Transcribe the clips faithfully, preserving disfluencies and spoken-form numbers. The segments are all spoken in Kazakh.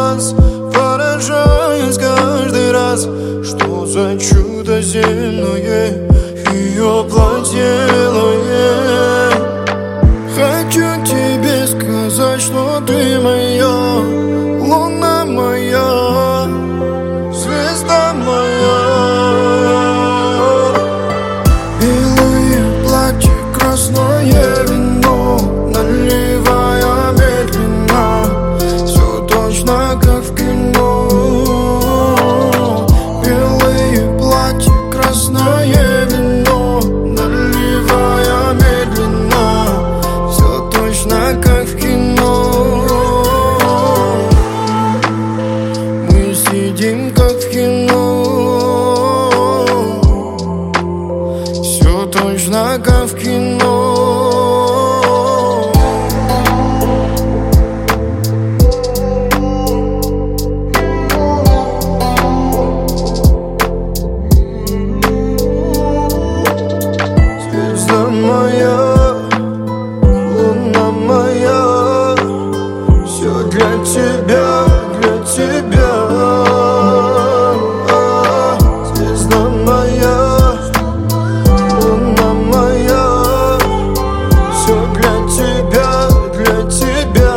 вас, поражаясь каждый раз, что за чудо земное ее плотелое. Хочу тебе сказать, что ты моя, луна моя, звезда моя. Белые платья, красное вино, наливая медленно, все точно как в кино. Белые платья, красное вино, наливая медленно, все точно как в кино. Мы сидим как в кино, все точно как в кино. Звезда моя, луна моя, все для тебя, для тебя. Звезда моя, луна моя, все для тебя, для тебя.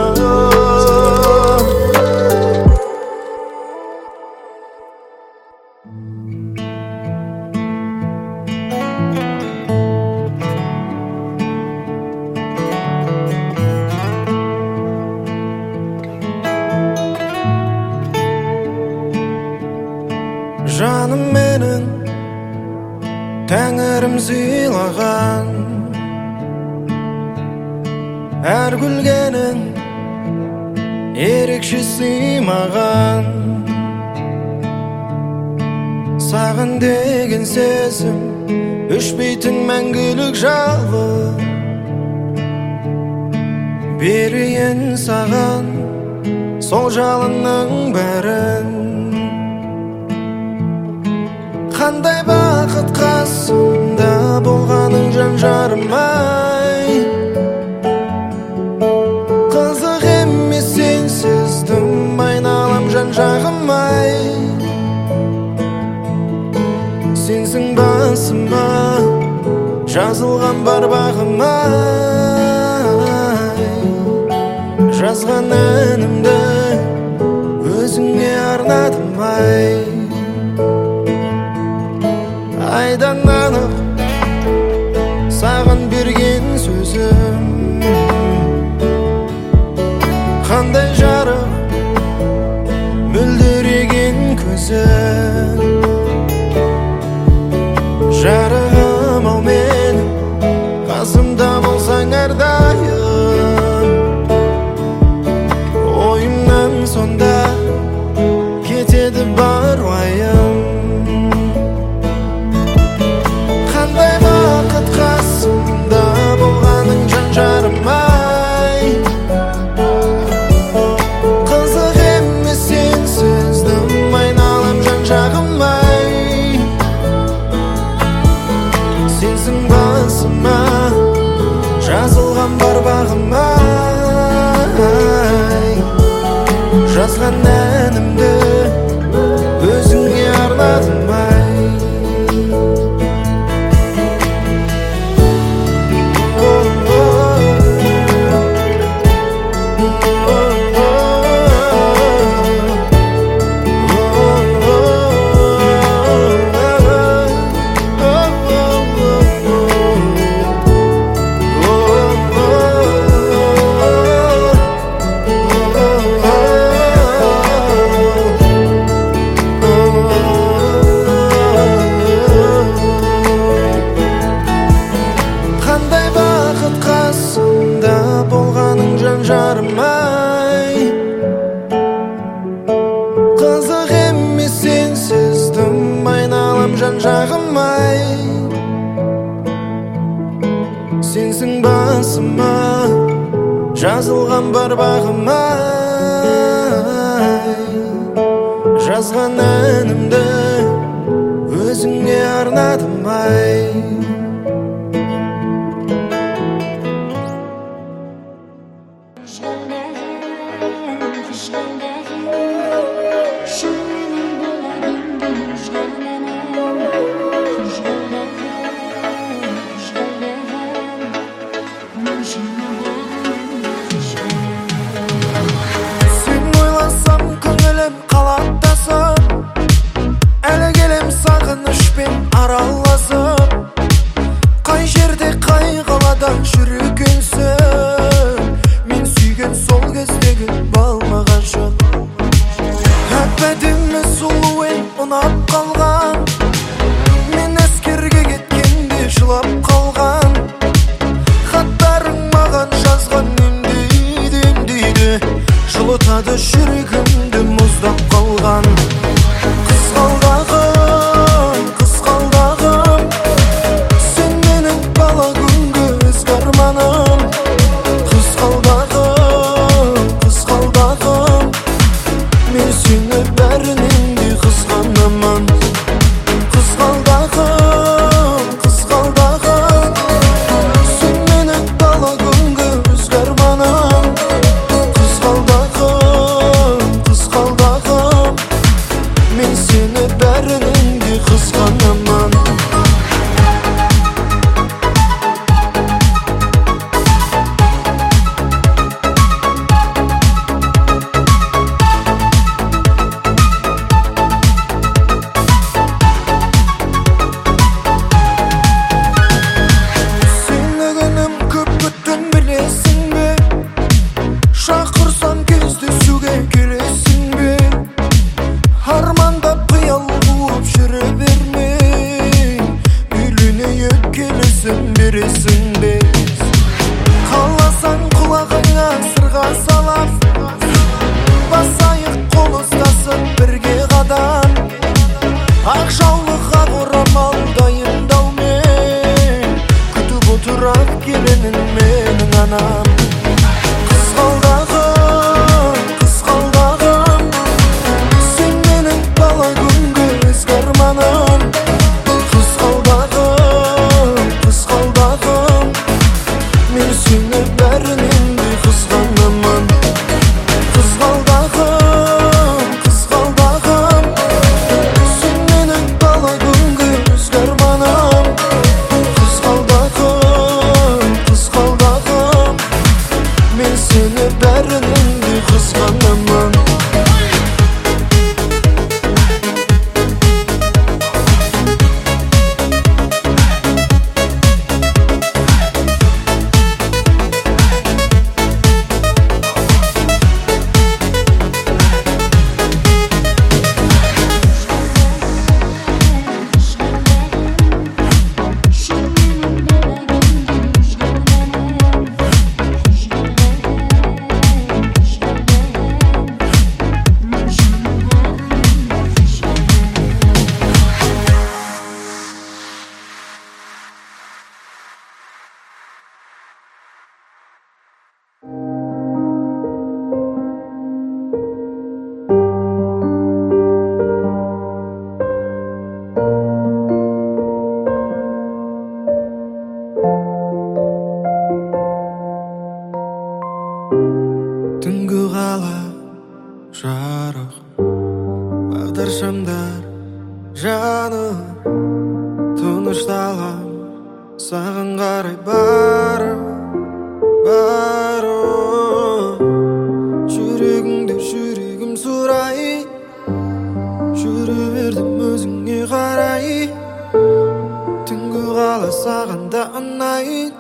Жаным менің Тәңірім сыйлаған, әр күлгенің ерекше сыймаған. Саған деген сезім өшпейтін мәңгілік жалы, берейін саған сол жалынның бәрін. Қандай бақыт қасымда болғаның жан жарым-ай. Қызық емес сенсіз дым айналам жан жағым-ай. Сенсің басыма жазылған бар бағым-ай. Жазған әнімді өзіңе арнадым-ай. Айдан анық саған берген сөзім, қандай жарық мөлдіреген көзім. Жарығым ау менің, қасымда болсаң әрдайым. Ойымнан сонда кетеді бар уайым. Қасымда болғаның жан жарым-ай. Қызық емес сенсіз дым айналам жан жағым-ай. Сенсің басыма жазылған бар бағым-ай. Жазған әнімді өзіңе арнадым-ай. Қызық емес сенсіз дым айналам жан жағым-ай. Сенсің басыма жазылған бар бағым-ай. Жазған әнімді өзіңе арнадым-ай. Just Жылады жүрегімді мұздап қалған. Қызғалдағым, қызғалдағым, сен менің бала күнгі ізгі арманым. Қызғалдағым, қызғалдағым, мен сені бәрінен де қызғанамын. Қызғалдағым, қызғалдағым, сен менің бала күнгі ізгі арманым. Қызғалдағым, қызғалдағым, мен сені бәрінен де қызғанамын. Сенігінім көп күттім білесің бе? Шақырсам кездесуге келесің бе? Армандап қиял қуып жүре бермей, үйленейік келесің бересің бе? Қаласаң құлағыңа сырға салам, басайық қол ұстасып бірге қадам. Ақ жаулыққа орамал дайындаумен күтіп отырар келінін менің анам. Қызғалдағым, қызғалдағым, сен менің бала күнгі ізгі арманым. Қызғалдағым, қызғалдағым, мен сені бәрінен де қызғанамын. Қызғалдағым, қызғалдағым, сен менің бала күнгі ізгі арманым. Қызғалдағым, қызғалдағым, мен сені бәрінен де қызғанамын. Түнгі қала жарық, бағдаршамдар жанып, тынышталам саған қарай барып, барып. Жүрегіңде жүрегім сұрай, жүре бердім өзіңе қарай. Түнгі қала саған да ұнайын.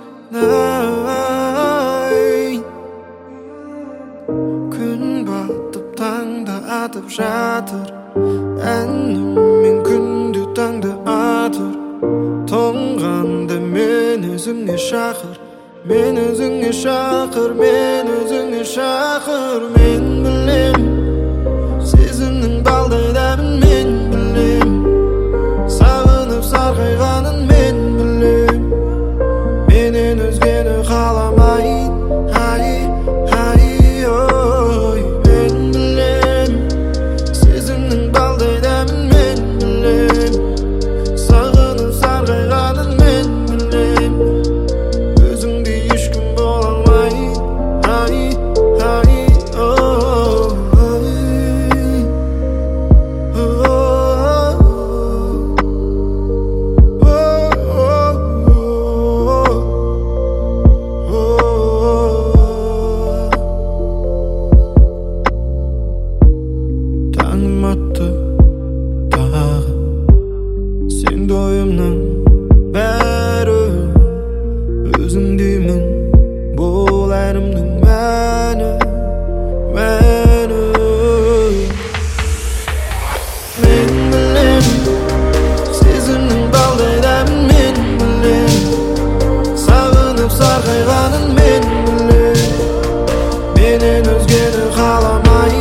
Күн батып таңда атып жатыр, әніммен күнде таңда атыр. Тоңғанда мен өзіңе шақыр, мен өзіңе шақыр, мен өзіңе шақыр. Мен білем, сезімнің балдай дәмін мен білем, сағынып сарғайғанын мен білем. Менен өзгені қаламайын, ай, ай, ой. Мен білем, сезімнің балдай дәмін мен білем, сағынып сарғайғанын мен білем. Өзіңдей ешкім бола алмайын, ай, ай, ой. Таңым атты тағы, сен ойымның бәрі. Өзіңдеймін бұл әнімнің мәні, мәні. Мен білем, сезімнің балдай дәмін мен білем, сағынып сарғайғанын мен білем. Менен өзгені қаламайын.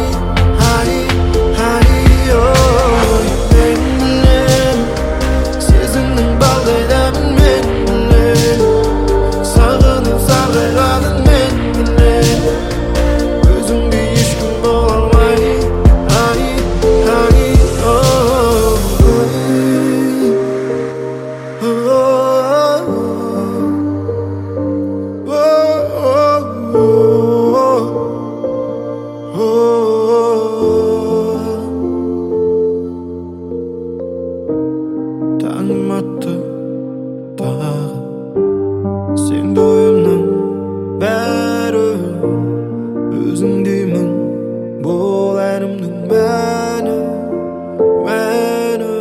Tangım attı dağı sen doyumның bäri özüň diýmin bol ärimniň mäni mäni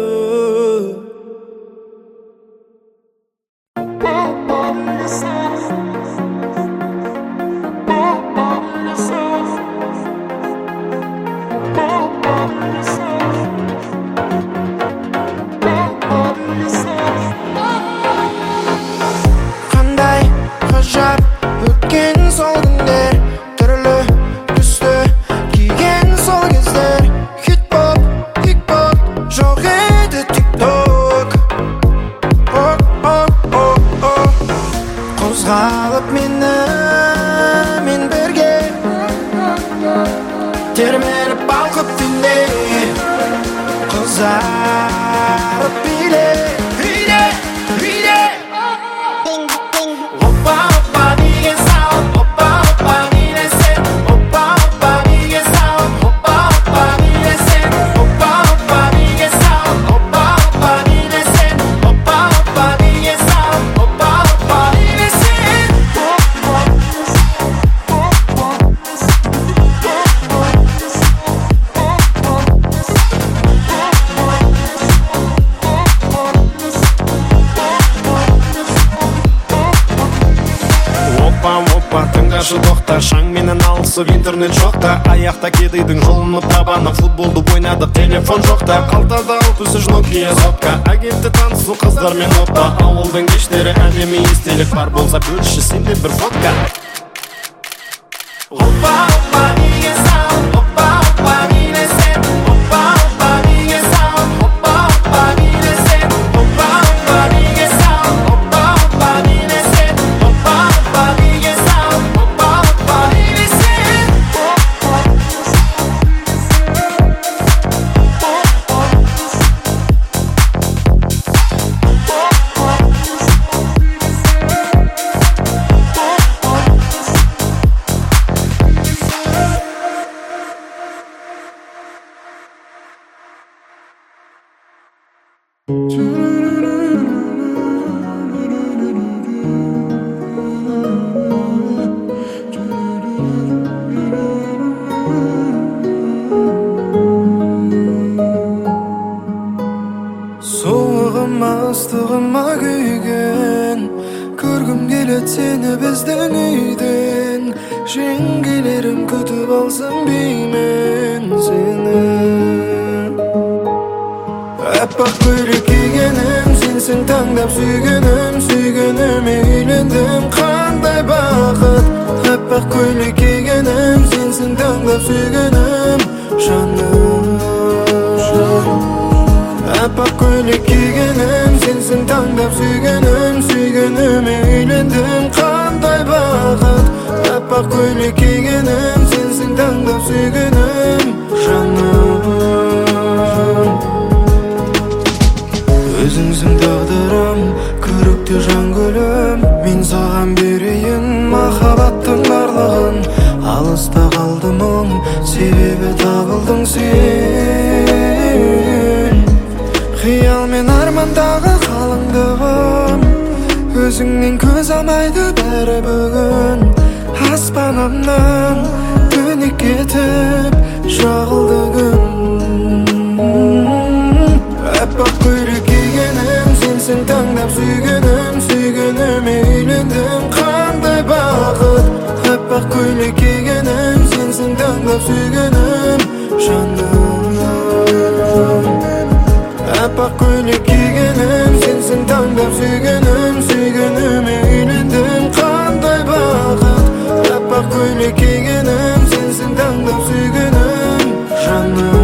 Kanday gajap ötken sol günler türlü üstü giygen sol gezler hit pop hip hop jok edi TikTok oh oh oh oh Kozgalıp meni men berge termelip balkıp dinle Kozarıp bile bile bile Hoppa hoppa diye sound hoppa hoppa diye sen hoppa hoppa diye sound hoppa hoppa diye sen hoppa hoppa diye sound hoppa hoppa diye sen hoppa hoppa diye sound hoppa hoppa diye sen Тыңдашы тоқта, шаң менен алысып интернет жоқта Аяқта кедейдің жолынып табаны Футболды ойнадық, телефон жоқта Қалтада алып үсіж Nokia сотка Агентті танысу қыздармен опа Ауылдың кештері әдемі естелік бар болса бөлші сенде бір фотка Опа, опа, неге саунд Опа, опа, неге сен Опа, опа, неге саунд Опа, опа, неге сен Опа, опа, неге саунд Опа, опа, неге сен Опа, опа, неге саунд Опа, опа, неге сен Soğuğuma ıstığıma kuygen Körgüm gelet seni bizden uyden Jengilerim kütüp alsın beymen seni Appak köylük giygenim sensin tangdap suygenim Suygenime eylendim kanday bakıt Appak köylük giygenim sensin tangdap suygenim Şanım Appak köylük giygenim sensin tangdap suygenim Suygenime eylendim kanday bakıt Appak köylük giygenim sensin tangdap suygenim Şanım Özüңсің тағдырым, көрікті жан гүлім Мен саған берейін махаббаттың барлығын Алыста қалды мұң, себебі табылдың сен Қиял мен армандағы қалыңдығым Өзіңнен көз алмайды бәрі бүгін Аспанымнан түнек кетіп жағылды күн Appak köylük giygenim sensin tangdap suygenim Suygenime eylendim kanday bakıt Appak köylük giygenim sensin tangdap suygenim Şanım Appak köylük giygenim sensin tangdap suygenim Suygenime eylendim kanday bakıt Appak köylük giygenim sensin tangdap suygenim Şanım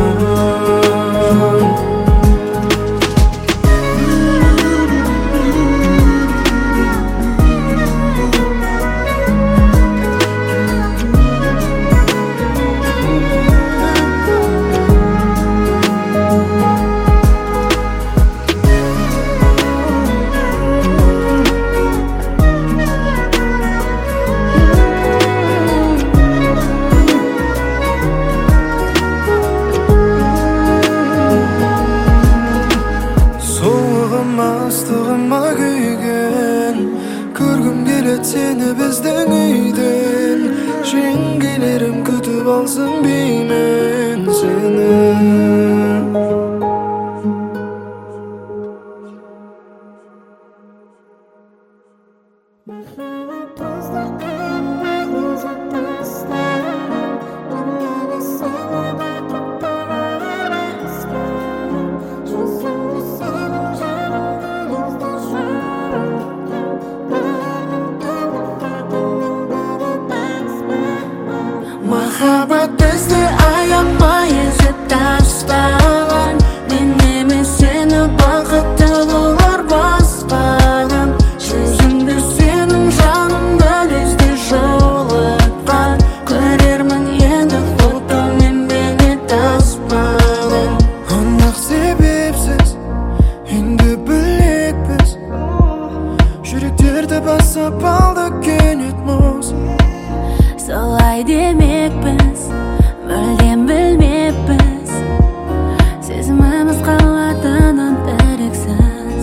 Күтіп алсын беймен сені. Махаббат бізді аямай езіп тастаған. Мен емес сені бақытты болар баспадым. Жүзіңді сенің жанымда лезде жолатқан. Көрермін енді фотомен бейне таспадың. Анық себепсіз енді білекпіз. Жүректерді басып алды кенет мұз. Солай демекпіз, мүлдем білмеппіз. Сезіміміз қалатынын дерексіз.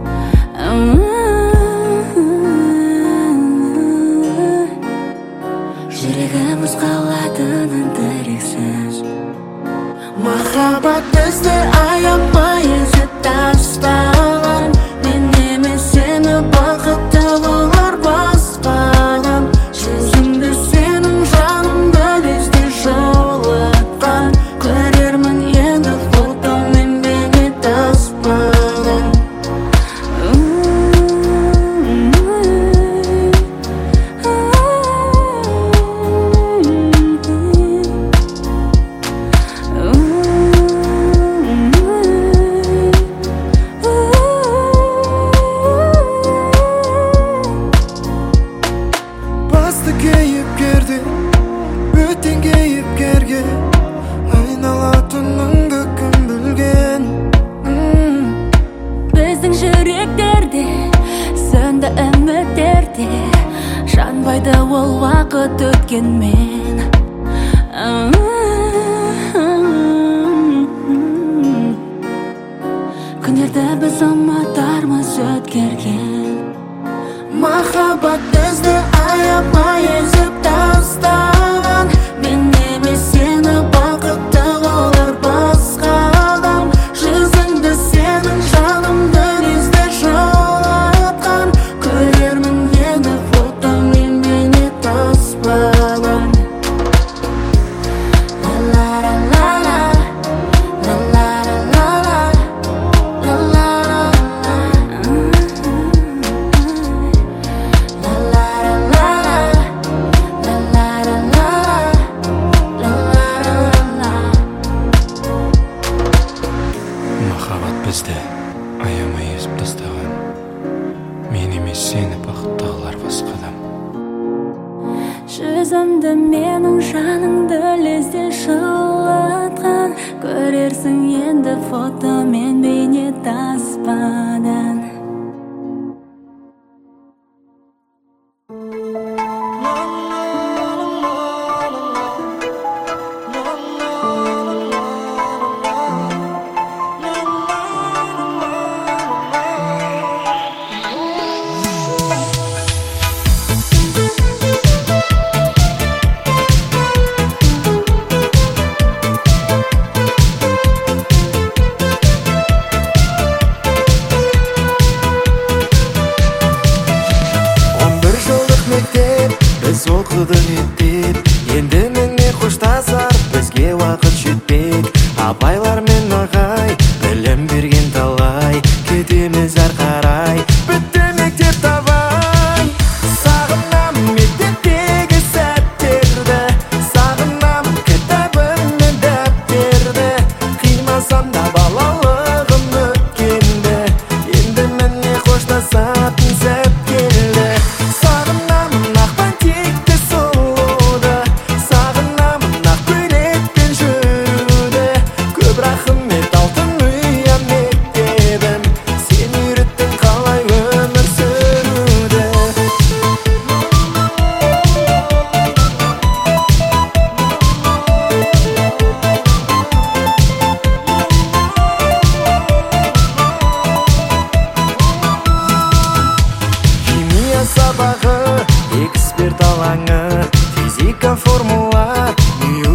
Жүрегіміз қалатынын дерексіз. Махаббат бізді аямай езіп тастаған. Мен емес сені бақытты болар баспадым. Жүзіңді сенің жанымда лезде жолатқан. Көрермін енді фотомен бейне таспадың. Басты кейіпкерде бөтен кейіпкерге айналатыныңды кім білген. Біздің жүректерде сөнді үміттерде жанбайды ол уақыт өткенмен. Күндерді біз ұмытармыз өткерген. Махаббат бізді аямай езіп тастаған. Мен емес сені бақытты болар басқа адам. Жүзіңді сенің жанымда лезде жолатқан. Көрермін енді фотомен бейне таспадың. Ла-ла-ла-ла-ла, ла-ла-ла-ла-ла, ла-ла-ла-ла. Махаббат бізді аямай езіп тастаған. Мен емес сені бақытты қылар басқа адам. Жүзімді менің жаныңды лезде жылатқан. Көрерсің енді фотомен бейне таспадан. Біз оқыдық еттеп, енді міне қоштасар, бізге уақыт жетпек. Апайлар мен ағай, білім берген талай, кетеміз әр қарай, бітті мектеп табай. Сағынам мектептегі сәттерді, сағынам кітабым мен дәптерді. Қимасам да балалығым өткенді, енді міне қоштасатын сәт келді. Сағынамын ақ көйлекпен жүруді, көп рахмет ал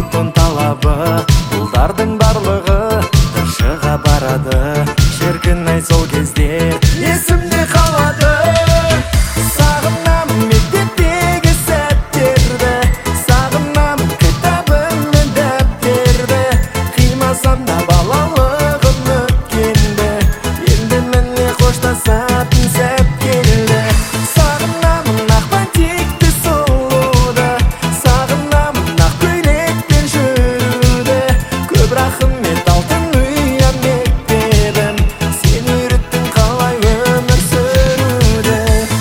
институттун талабы, Улдардын барлыгы тышыга барады. Шеркин ай сол кезде эсимде калады. Сагынам мектептеги сәттерди, сагынам китабым мен дәптерди. Кыймасам да балалыгым өткенди, энди мени коштасатын сәт келди. Сагынам ак бантикти сулууду, сагынам ак көйлектен жүрүүдү. Көп рахмет алтын уян мектебим, сен үйрөттүң калай өмүр сүрүүдү.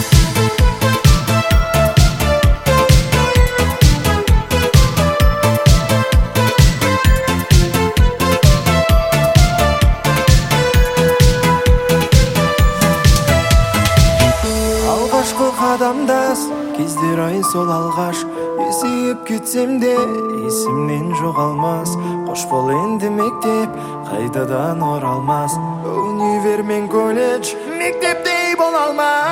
Алгашкы кадамдас кездер ай сол алгаш, эсип кетсем де эсимден жоголмас. Кош бол энди мектеп кайтадан оралмас, универ мен колледж мектептей боло алмас.